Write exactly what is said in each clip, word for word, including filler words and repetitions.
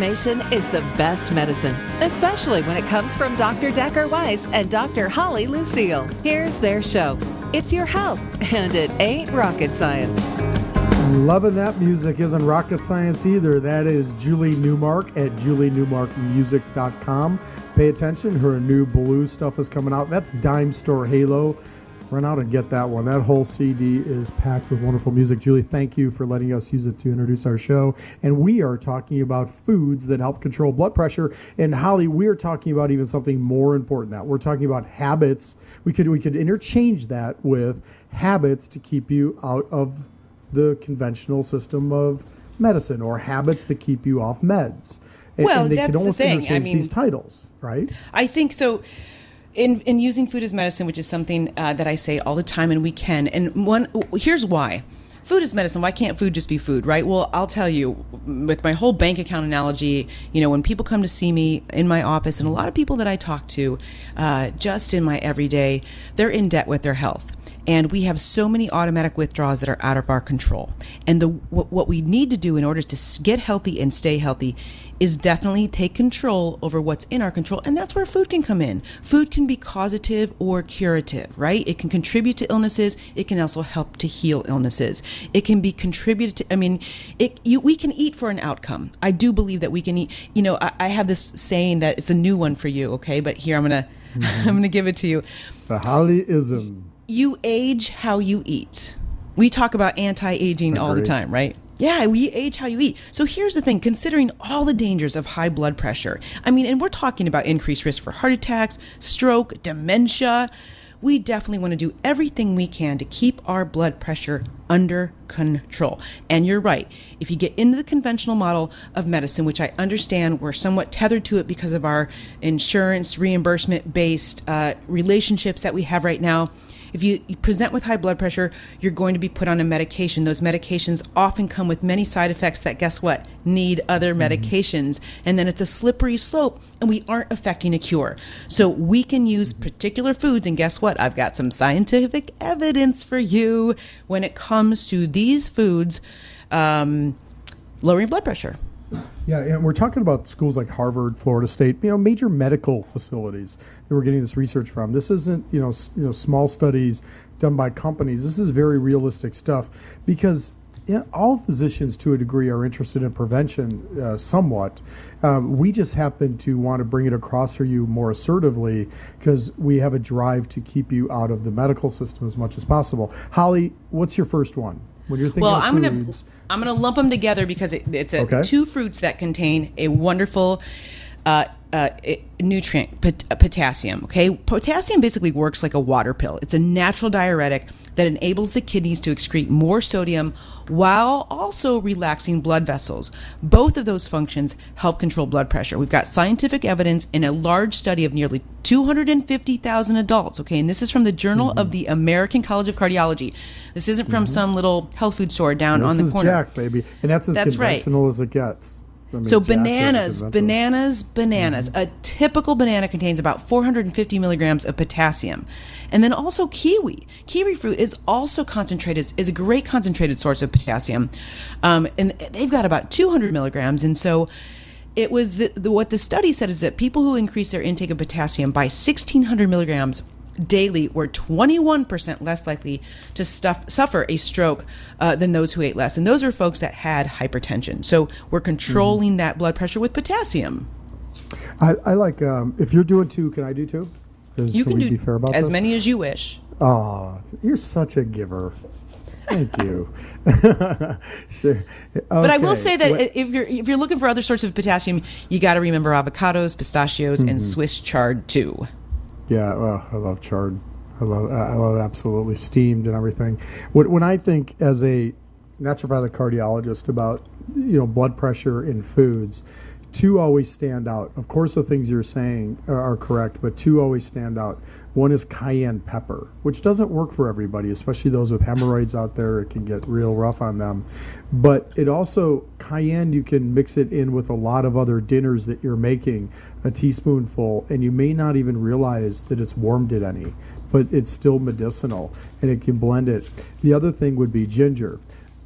information is the best medicine, especially when it comes from Doctor Decker Weiss and Doctor Holly Lucille. Here's their show. It's your health, and it ain't rocket science. Loving that music isn't rocket science either. That is Julie Newmark at julie newmark music dot com. Pay attention, her new blue stuff is coming out. That's Dime Store Halo. Run out and get that one. That whole C D is packed with wonderful music. Julie, thank you for letting us use it to introduce our show. And we are talking about foods that help control blood pressure. And Holly, we are talking about even something more important than that. We're talking about habits. We could we could interchange that with habits to keep you out of the conventional system of medicine, or habits that keep you off meds. And, well, and they that's could almost the thing. interchange I mean, these titles, right? I think so. In in using food as medicine, which is something uh, that I say all the time, and we can. And one here's why. Food is medicine. Why can't food just be food, right? Well, I'll tell you, with my whole bank account analogy, you know, when people come to see me in my office, and a lot of people that I talk to uh, just in my everyday, they're in debt with their health. And we have so many automatic withdrawals that are out of our control. And the what, what we need to do in order to get healthy and stay healthy is definitely take control over what's in our control. And that's where food can come in. Food can be causative or curative, right? It can contribute to illnesses. It can also help to heal illnesses. It can be contributed to, I mean, it, you, we can eat for an outcome. I do believe that we can eat. You know, I, I have this saying that it's a new one for you, okay? But here, I'm going to mm-hmm. I'm going to give it to you. The Hollyism. You age how you eat. We talk about anti-aging Agreed. all the time, right? Yeah, we age how you eat. So here's the thing, considering all the dangers of high blood pressure, I mean, and we're talking about increased risk for heart attacks, stroke, dementia, we definitely want to do everything we can to keep our blood pressure under control. And you're right. If you get into the conventional model of medicine, which I understand we're somewhat tethered to it because of our insurance reimbursement-based uh, relationships that we have right now, if you, you present with high blood pressure, you're going to be put on a medication. Those medications often come with many side effects that, guess what, need other medications. And then it's a slippery slope, and we aren't affecting a cure. So we can use particular foods, and guess what? I've got some scientific evidence for you when it comes to these foods um, lowering blood pressure. Yeah, and we're talking about schools like Harvard, Florida State, you know, major medical facilities that we're getting this research from. This isn't, you know, s- you know, small studies done by companies. This is very realistic stuff, because you know, all physicians to a degree are interested in prevention uh, somewhat. Um, we just happen to want to bring it across for you more assertively because we have a drive to keep you out of the medical system as much as possible. Holly, what's your first one? When you're thinking well, of I'm foods, gonna I'm gonna lump them together because it, it's a, okay. two fruits that contain a wonderful uh, uh, nutrient, pot- potassium. Okay, potassium basically works like a water pill. It's a natural diuretic that enables the kidneys to excrete more sodium while also relaxing blood vessels. Both of those functions help control blood pressure. We've got scientific evidence in a large study of nearly two hundred fifty thousand adults, okay, and this is from the Journal mm-hmm. of the American College of Cardiology. This isn't from mm-hmm. some little health food store down this on the is corner. Jack, baby, and that's as that's conventional right. as it gets. I mean, so Jack bananas, bananas, bananas. Mm-hmm. A typical banana contains about four hundred fifty milligrams of potassium. And then also kiwi. Kiwi fruit is also concentrated, is a great concentrated source of potassium. Um, and they've got about two hundred milligrams. And so it was the, the, what the study said is that people who increase their intake of potassium by sixteen hundred milligrams daily were twenty-one percent less likely to stuff, suffer a stroke uh, than those who ate less. And those are folks that had hypertension. So we're controlling mm-hmm. that blood pressure with potassium. I, I like, um, if you're doing two, can I do two? Is, you can, can do be fair about as this? many as you wish. Oh, you're such a giver. Thank you. Sure. Okay. But I will say that what? if you're if you're looking for other sorts of potassium, you got to remember avocados, pistachios, mm-hmm. and Swiss chard too. Yeah, well, I love chard. I love I love it absolutely steamed and everything. When, when I think as a naturopathic cardiologist about you know blood pressure in foods, two always stand out. Of course, the things you're saying are, are correct, but two always stand out. One is cayenne pepper, which doesn't work for everybody, especially those with hemorrhoids out there. It can get real rough on them. But it also, cayenne, you can mix it in with a lot of other dinners that you're making, a teaspoonful, and you may not even realize that it's warmed it any, but it's still medicinal, and it can blend it. The other thing would be ginger.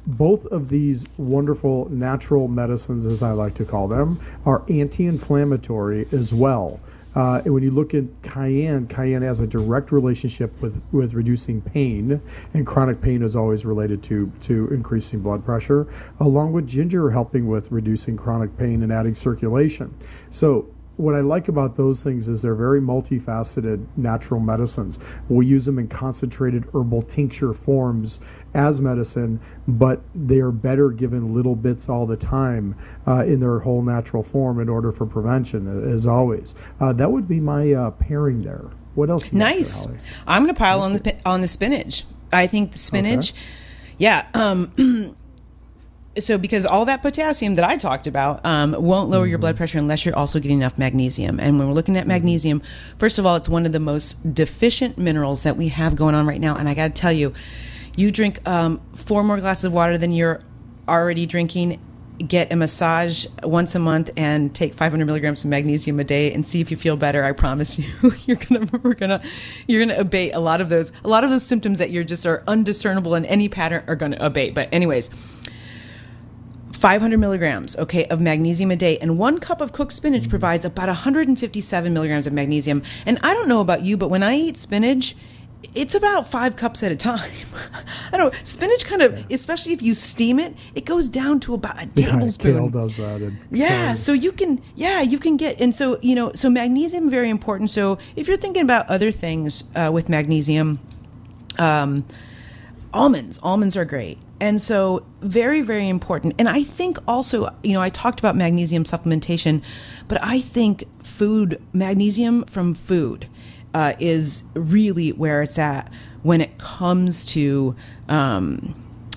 both of these wonderful natural medicines, as I like to call them, are anti-inflammatory as well. Uh, and when you look at cayenne, cayenne has a direct relationship with, with reducing pain, and chronic pain is always related to, to increasing blood pressure, along with ginger helping with reducing chronic pain and adding circulation. So what I like about those things is they're very multifaceted natural medicines. We use them in concentrated herbal tincture forms as medicine, but they are better given little bits all the time uh, in their whole natural form in order for prevention, as always. Uh, that would be my uh, pairing there. What else? Nice. There, I'm going to pile on the on the spinach. I think the spinach, okay. yeah. Um, So because all that potassium that I talked about um, won't lower mm-hmm. your blood pressure unless you're also getting enough magnesium. And when we're looking at magnesium, first of all, it's one of the most deficient minerals that we have going on right now. And I got to tell you, you drink um, four more glasses of water than you're already drinking, get a massage once a month, and take five hundred milligrams of magnesium a day, and see if you feel better. I promise you, you're gonna we're gonna you're gonna abate a lot of those a lot of those symptoms that you're just are undiscernible in any pattern are going to abate. But anyways. five hundred milligrams, okay, of magnesium a day, and one cup of cooked spinach provides about one hundred fifty-seven milligrams of magnesium. And I don't know about you, but when I eat spinach, it's about five cups at a time. I don't know, spinach kind of, yeah. especially if you steam it, it goes down to about a tablespoon. Yeah, kale does that. And yeah, so you can, yeah, you can get, and so, you know, so magnesium very important. So if you're thinking about other things uh, with magnesium, um, almonds, almonds are great. And so very, very important. And I think also, you know, I talked about magnesium supplementation, but I think food, magnesium from food uh, is really where it's at when it comes to um,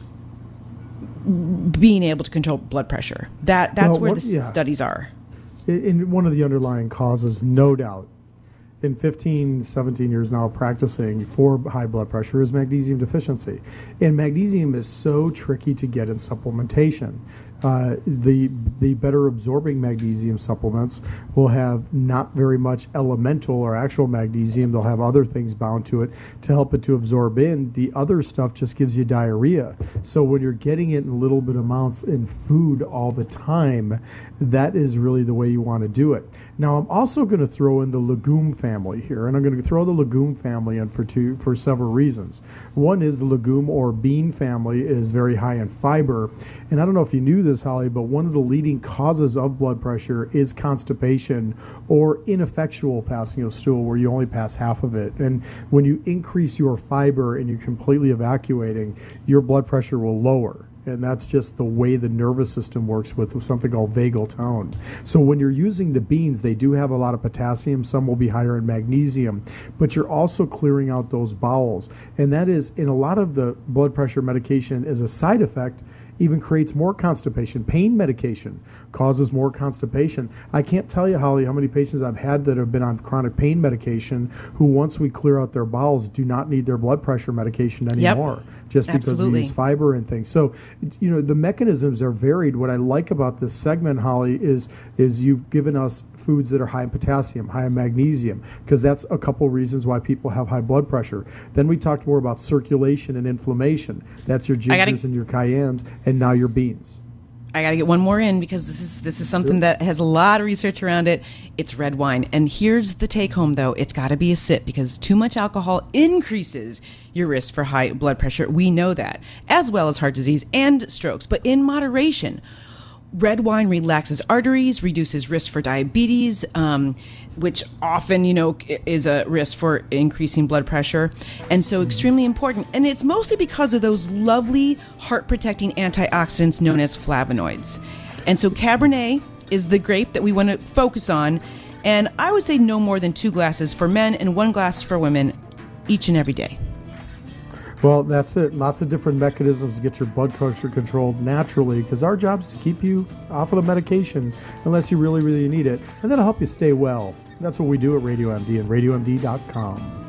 being able to control blood pressure. That That's well, where what, the yeah. studies are. In one of the underlying causes, no doubt, in fifteen, seventeen years now practicing for high blood pressure is magnesium deficiency. And magnesium is so tricky to get in supplementation. Uh, the the better absorbing magnesium supplements will have not very much elemental or actual magnesium. They'll have other things bound to it to help it to absorb in. The other stuff just gives you diarrhea. So when you're getting it in little bit amounts in food all the time, that is really the way you want to do it. Now, I'm also going to throw in the legume family here, and I'm going to throw the legume family in for two for several reasons. One is the legume or bean family is very high in fiber, and I don't know if you knew this, Holly, but one of the leading causes of blood pressure is constipation or ineffectual passing of stool, where you only pass half of it. And when you increase your fiber and you're completely evacuating, your blood pressure will lower. And that's just the way the nervous system works with something called vagal tone. So when you're using the beans, they do have a lot of potassium. Some will be higher in magnesium, but you're also clearing out those bowels. And that is, in a lot of the blood pressure medication as a side effect, even creates more constipation. Pain medication causes more constipation. I can't tell you, Holly, how many patients I've had that have been on chronic pain medication who, once we clear out their bowels, do not need their blood pressure medication anymore, yep. just because Absolutely. we use fiber and things. So, you know, the mechanisms are varied. What I like about this segment, Holly, is is you've given us foods that are high in potassium, high in magnesium, because that's a couple reasons why people have high blood pressure. Then we talked more about circulation and inflammation. That's your gingers gotta, and your cayennes, and now your beans. I got to get one more in because this is this is something sure. that has a lot of research around it. It's red wine. And here's the take home, though. It's got to be a sip because too much alcohol increases your risk for high blood pressure. We know that, as well as heart disease and strokes, but in moderation. Red wine relaxes arteries, reduces risk for diabetes, um, which often, you know, is a risk for increasing blood pressure. And so extremely important. And it's mostly because of those lovely heart-protecting antioxidants known as flavonoids. And so Cabernet is the grape that we want to focus on. And I would say no more than two glasses for men and one glass for women each and every day. Well, that's it. Lots of different mechanisms to get your blood pressure controlled naturally, because our job is to keep you off of the medication unless you really, really need it. And that'll help you stay well. That's what we do at Radio M D and radio M D dot com.